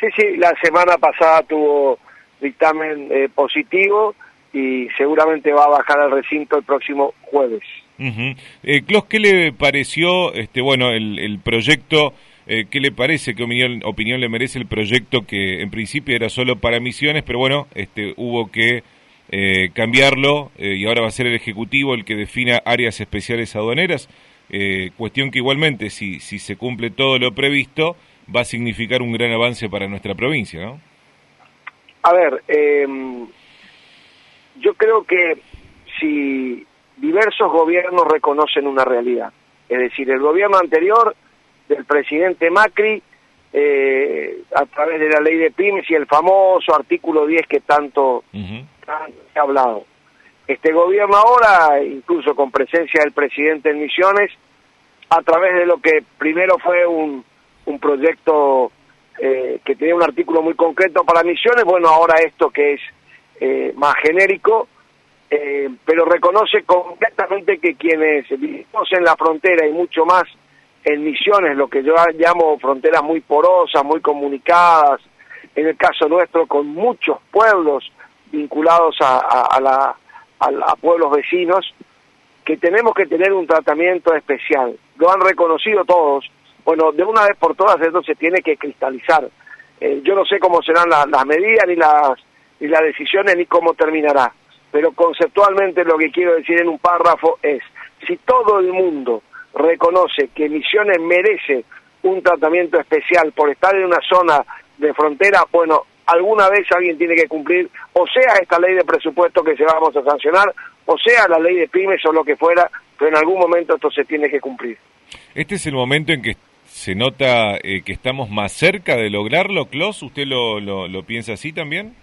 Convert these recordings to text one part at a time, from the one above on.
Sí, la semana pasada tuvo dictamen positivo y seguramente va a bajar al recinto el próximo jueves. Clos, ¿qué le pareció, el proyecto? ¿Qué le parece? ¿Qué opinión le merece el proyecto que en principio era solo para Misiones, pero bueno, hubo que cambiarlo y ahora va a ser el Ejecutivo el que defina áreas especiales aduaneras? Cuestión que igualmente, si se cumple todo lo previsto, va a significar un gran avance para nuestra provincia, ¿no? A ver, yo creo que si diversos gobiernos reconocen una realidad, es decir, el gobierno anterior del presidente Macri, a través de la ley de pymes y el famoso artículo 10 que tanto se ha hablado. Este gobierno ahora, incluso con presencia del presidente en Misiones, a través de lo que primero fue un proyecto que tenía un artículo muy concreto para Misiones, bueno, ahora esto que es más genérico, pero reconoce completamente que quienes vivimos en la frontera y mucho más en Misiones, lo que yo llamo fronteras muy porosas, muy comunicadas, en el caso nuestro con muchos pueblos vinculados a pueblos vecinos, que tenemos que tener un tratamiento especial. Lo han reconocido todos. Bueno, de una vez por todas esto se tiene que cristalizar. Yo no sé cómo serán las medidas, ni las decisiones, ni cómo terminará. Pero conceptualmente lo que quiero decir en un párrafo es, si todo el mundo reconoce que Misiones merece un tratamiento especial por estar en una zona de frontera, bueno, alguna vez alguien tiene que cumplir, o sea esta ley de presupuesto que se vamos a sancionar, o sea la ley de pymes o lo que fuera, pero en algún momento esto se tiene que cumplir. ¿Este es el momento en que se nota que estamos más cerca de lograrlo, Clos? ¿Usted lo piensa así también?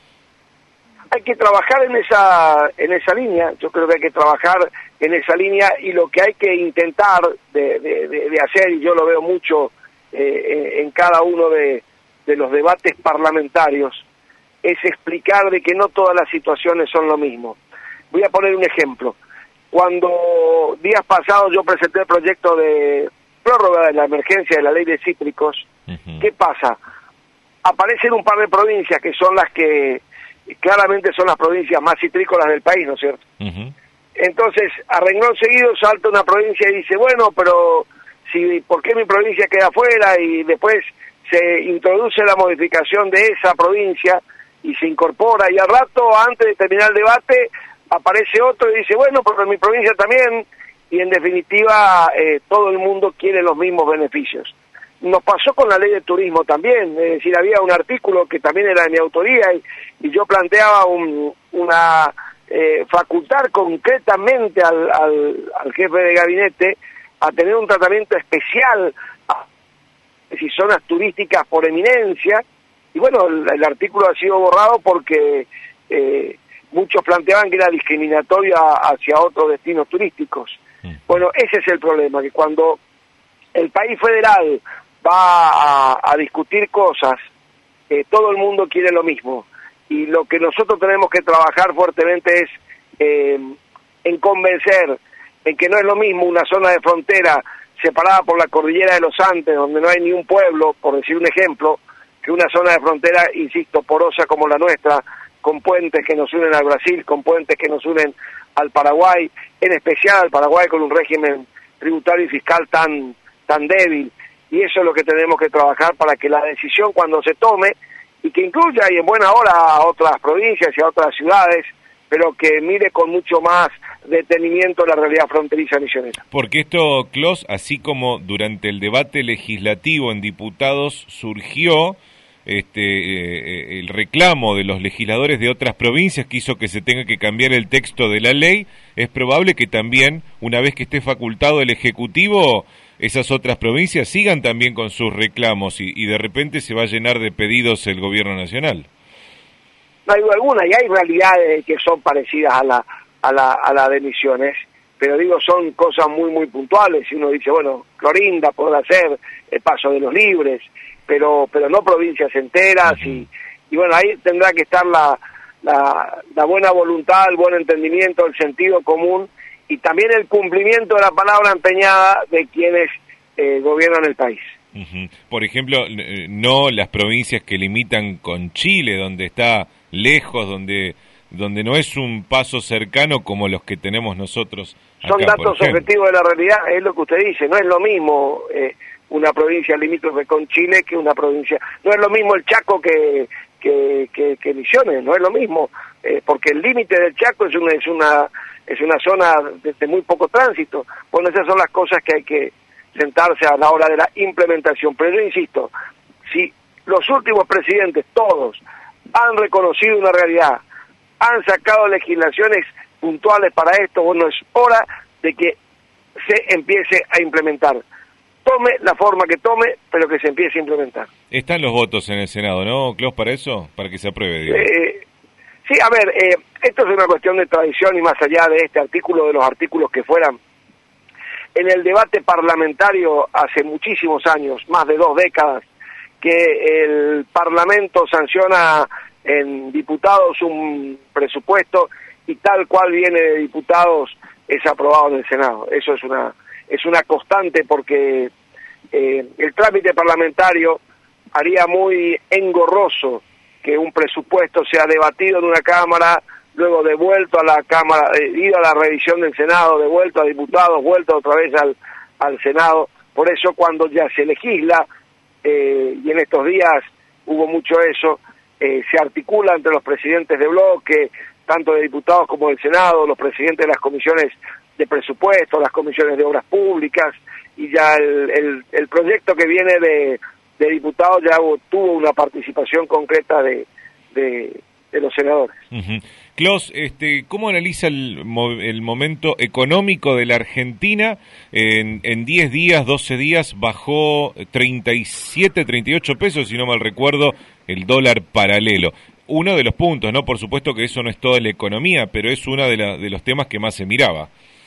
Hay que trabajar en esa línea, yo creo que hay que trabajar en esa línea, y lo que hay que intentar de hacer, y yo lo veo mucho en cada uno de los debates parlamentarios, es explicar de que no todas las situaciones son lo mismo. Voy a poner un ejemplo. Cuando días pasados yo presenté el proyecto de prórroga de la emergencia de la ley de cítricos, ¿qué pasa? Aparecen un par de provincias que son las que claramente son las provincias más citrícolas del país, ¿no es cierto? Entonces, a renglón seguido salta una provincia y dice, bueno, pero ¿por qué mi provincia queda fuera? Y después se introduce la modificación de esa provincia y se incorpora, y al rato, antes de terminar el debate, aparece otro y dice, bueno, pero en mi provincia también, y en definitiva todo el mundo quiere los mismos beneficios. Nos pasó con la ley de turismo también, es decir, había un artículo que también era de mi autoría y yo planteaba una facultar concretamente al jefe de gabinete a tener un tratamiento especial si zonas turísticas por eminencia, y bueno, el artículo ha sido borrado porque muchos planteaban que era discriminatorio hacia otros destinos turísticos. Bueno, ese es el problema, que cuando el país federal va a discutir cosas, todo el mundo quiere lo mismo, y lo que nosotros tenemos que trabajar fuertemente es en convencer en que no es lo mismo una zona de frontera separada por la cordillera de los Andes, donde no hay ni un pueblo, por decir un ejemplo, que una zona de frontera, insisto, porosa como la nuestra, con puentes que nos unen al Brasil, con puentes que nos unen al Paraguay, en especial al Paraguay con un régimen tributario y fiscal tan débil, y eso es lo que tenemos que trabajar para que la decisión cuando se tome, y que incluya y en buena hora a otras provincias y a otras ciudades, pero que mire con mucho más detenimiento la realidad fronteriza misionera. Porque esto, Clos, así como durante el debate legislativo en diputados surgió el reclamo de los legisladores de otras provincias que hizo que se tenga que cambiar el texto de la ley, es probable que también, una vez que esté facultado el Ejecutivo, esas otras provincias sigan también con sus reclamos y de repente se va a llenar de pedidos el gobierno nacional. No hay duda alguna, y hay realidades que son parecidas a la de Misiones, pero digo, son cosas muy muy puntuales. Si uno dice, bueno, Clorinda podrá ser el Paso de los Libres, pero no provincias enteras, y bueno, ahí tendrá que estar la buena voluntad, el buen entendimiento, el sentido común, y también el cumplimiento de la palabra empeñada de quienes gobiernan el país. Por ejemplo, no las provincias que limitan con Chile, donde está lejos, donde no es un paso cercano como los que tenemos nosotros acá. Son datos objetivos de la realidad, es lo que usted dice, no es lo mismo una provincia limítrofe con Chile que una provincia, no es lo mismo el Chaco que Misiones, no es lo mismo, porque el límite del Chaco es una zona de muy poco tránsito. Bueno, esas son las cosas que hay que sentarse a la hora de la implementación. Pero yo insisto, si los últimos presidentes, todos, han reconocido una realidad, han sacado legislaciones puntuales para esto, bueno, es hora de que se empiece a implementar. Tome la forma que tome, pero que se empiece a implementar. Están los votos en el Senado, ¿no, Clos, para eso? Para que se apruebe, digo. Sí, a ver, esto es una cuestión de tradición y más allá de este artículo, de los artículos que fueran. En el debate parlamentario hace muchísimos años, más de 2 décadas, que el Parlamento sanciona en diputados un presupuesto y tal cual viene de diputados es aprobado en el Senado. Eso es una constante porque el trámite parlamentario haría muy engorroso que un presupuesto sea debatido en una Cámara, luego devuelto a la Cámara, ido a la revisión del Senado, devuelto a diputados, vuelto otra vez al Senado. Por eso cuando ya se legisla, y en estos días hubo mucho eso, se articula entre los presidentes de bloque, tanto de diputados como del Senado, los presidentes de las comisiones de presupuesto, las comisiones de obras públicas, y ya el proyecto que viene de diputados ya tuvo una participación concreta de los senadores. Clos, ¿cómo analiza el momento económico de la Argentina? En 10 días, 12 días, bajó 37, 38 pesos, si no mal recuerdo, el dólar paralelo. Uno de los puntos, ¿no? Por supuesto que eso no es toda la economía, pero es uno de los temas que más se miraba.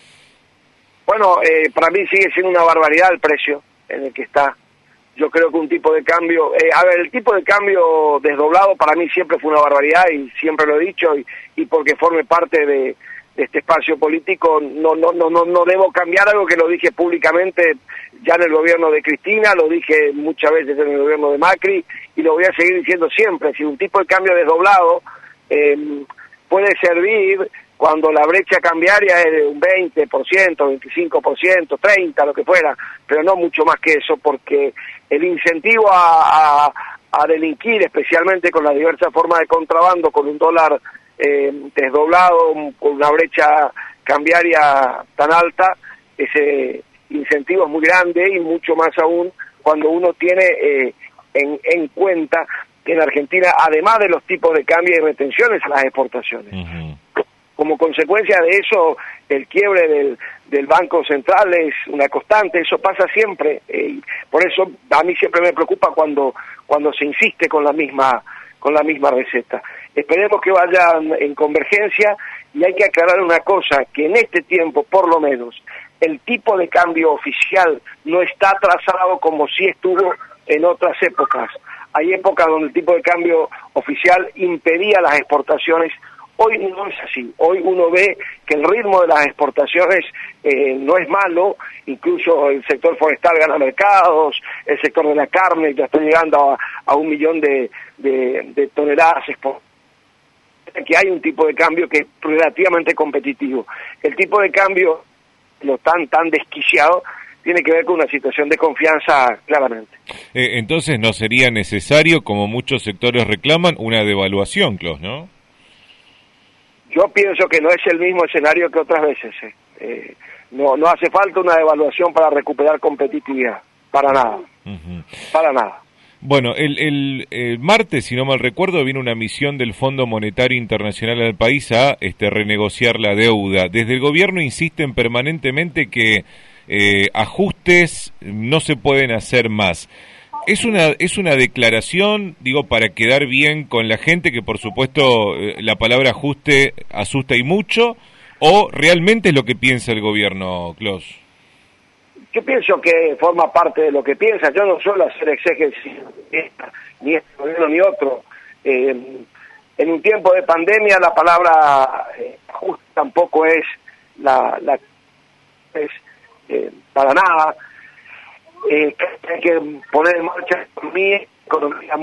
Bueno, para mí sigue siendo una barbaridad el precio en el que está. Yo creo que un tipo de cambio, el tipo de cambio desdoblado para mí siempre fue una barbaridad y siempre lo he dicho y porque forme parte de este espacio político no debo cambiar algo que lo dije públicamente ya en el gobierno de Cristina, lo dije muchas veces en el gobierno de Macri y lo voy a seguir diciendo siempre. Si un tipo de cambio desdoblado puede servir cuando la brecha cambiaria es de un 20%, 25%, 30%, lo que fuera, pero no mucho más que eso, porque el incentivo a delinquir, especialmente con las diversas formas de contrabando, con un dólar desdoblado, con una brecha cambiaria tan alta, ese incentivo es muy grande y mucho más aún cuando uno tiene en cuenta que en Argentina, además de los tipos de cambio, hay retenciones a las exportaciones. Como consecuencia de eso, el quiebre del Banco Central es una constante, eso pasa siempre. Por eso a mí siempre me preocupa cuando se insiste con la misma receta. Esperemos que vayan en convergencia y hay que aclarar una cosa, que en este tiempo, por lo menos, el tipo de cambio oficial no está trazado como si estuvo en otras épocas. Hay épocas donde el tipo de cambio oficial impedía las exportaciones. Hoy no es así, hoy uno ve que el ritmo de las exportaciones no es malo, incluso el sector forestal gana mercados, el sector de la carne ya está llegando a 1 millón de toneladas exportadas, que hay un tipo de cambio que es relativamente competitivo. El tipo de cambio, no tan desquiciado, tiene que ver con una situación de confianza claramente. Entonces no sería necesario, como muchos sectores reclaman, una devaluación, Clos, ¿no? Yo pienso que no es el mismo escenario que otras veces. No hace falta una devaluación para recuperar competitividad, para nada, para nada. Bueno, el martes, si no mal recuerdo, viene una misión del Fondo Monetario Internacional al país a renegociar la deuda. Desde el gobierno insisten permanentemente que ajustes no se pueden hacer más. Es una declaración, digo, para quedar bien con la gente, que por supuesto la palabra ajuste asusta y mucho, o realmente es lo que piensa el gobierno, Clos? Yo pienso que forma parte de lo que piensa. Yo no suelo hacer exégesis ni este gobierno ni otro. En un tiempo de pandemia la palabra ajuste tampoco es para nada. hay que poner en marcha economía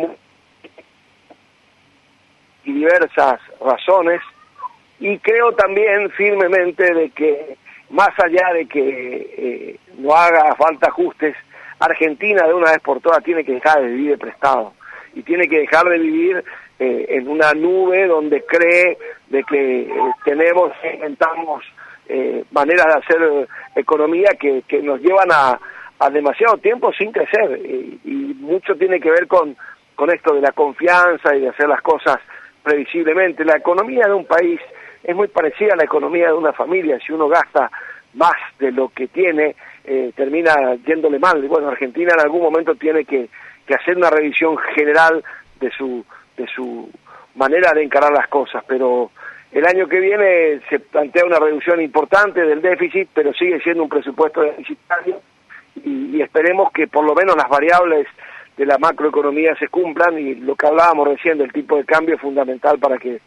y diversas razones, y creo también firmemente de que más allá de que no haga falta ajustes, Argentina de una vez por todas tiene que dejar de vivir de prestado y tiene que dejar de vivir en una nube donde cree de que inventamos maneras de hacer economía que nos llevan a demasiado tiempo sin crecer, y mucho tiene que ver con esto de la confianza y de hacer las cosas previsiblemente. La economía de un país es muy parecida a la economía de una familia. Si uno gasta más de lo que tiene, termina yéndole mal. Bueno, Argentina en algún momento tiene que hacer una revisión general de su manera de encarar las cosas, pero el año que viene se plantea una reducción importante del déficit, pero sigue siendo un presupuesto deficitario, y esperemos que por lo menos las variables de la macroeconomía se cumplan, y lo que hablábamos recién del tipo de cambio es fundamental para que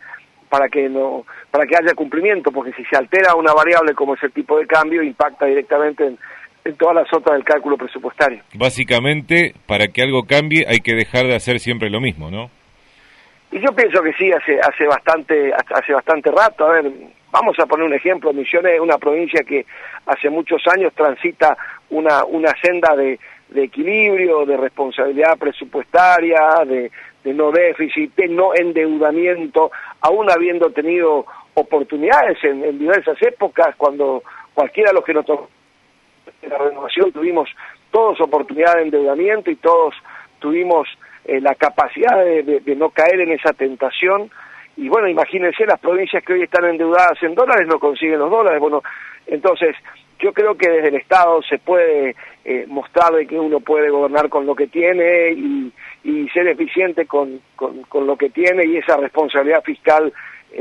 haya cumplimiento, porque si se altera una variable como es el tipo de cambio, impacta directamente en todas las otras del cálculo presupuestario. Básicamente, para que algo cambie hay que dejar de hacer siempre lo mismo, ¿no? Y yo pienso que sí, hace bastante rato. A ver, vamos a poner un ejemplo. Misiones es una provincia que hace muchos años transita una senda de equilibrio, de responsabilidad presupuestaria, de no déficit, de no endeudamiento, aún habiendo tenido oportunidades en diversas épocas, cuando cualquiera de los que nos tocó en la renovación tuvimos todos oportunidad de endeudamiento, y todos tuvimos la capacidad de no caer en esa tentación. Y bueno, imagínense, las provincias que hoy están endeudadas en dólares no consiguen los dólares. Bueno, entonces yo creo que desde el Estado se puede mostrar de que uno puede gobernar con lo que tiene y ser eficiente con lo que tiene, y esa responsabilidad fiscal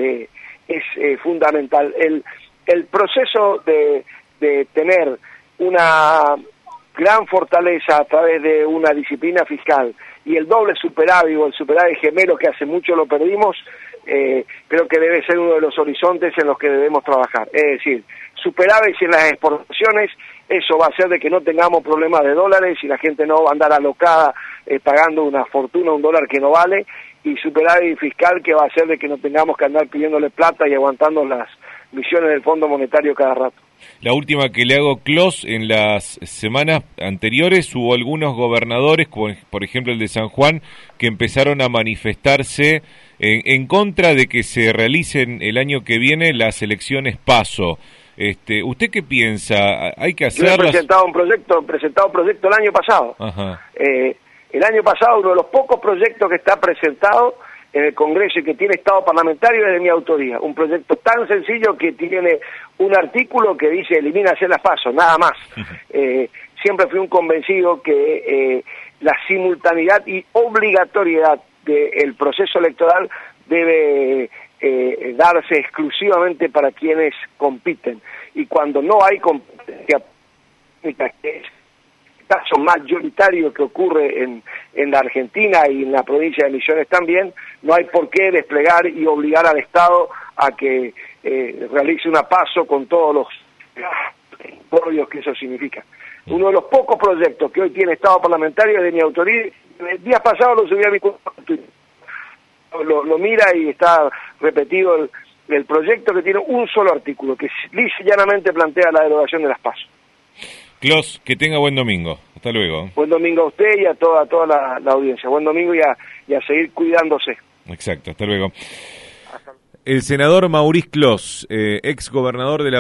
es fundamental. El proceso de tener una gran fortaleza a través de una disciplina fiscal y el doble superávit o el superávit gemelo, que hace mucho lo perdimos, creo que debe ser uno de los horizontes en los que debemos trabajar. Es decir, superávit en las exportaciones, eso va a hacer de que no tengamos problemas de dólares y la gente no va a andar alocada pagando una fortuna, un dólar que no vale, y superávit fiscal, que va a hacer de que no tengamos que andar pidiéndole plata y aguantando las misiones del Fondo Monetario cada rato. La última que le hago, Clos, en las semanas anteriores hubo algunos gobernadores, como por ejemplo el de San Juan, que empezaron a manifestarse en contra de que se realicen el año que viene las elecciones PASO. ¿Usted qué piensa? ¿Hay que hacerlas? Yo he presentado un proyecto el año pasado. Ajá. El año pasado, uno de los pocos proyectos que está presentado en el Congreso y que tiene estado parlamentario es de mi autoría. Un proyecto tan sencillo que tiene un artículo que dice elimina hacer las PASO, nada más. Siempre fui un convencido que la simultaneidad y obligatoriedad del proceso electoral debe darse exclusivamente para quienes compiten. Y cuando no hay competencia, que es el caso mayoritario que ocurre en la Argentina y en la provincia de Misiones también, no hay por qué desplegar y obligar al Estado a que realice una PASO con todos los embrollos que eso significa. Uno de los pocos proyectos que hoy tiene estado parlamentario es de mi autoría. El día pasado lo subí a mi cuenta, lo mira y está repetido el proyecto, que tiene un solo artículo que lisa y llanamente plantea la derogación de las PASO. Clos, que tenga buen domingo. Hasta luego. Buen domingo a usted y a toda la audiencia. Buen domingo y a seguir cuidándose. Exacto, hasta luego. El senador Maurice Clos, ex gobernador de la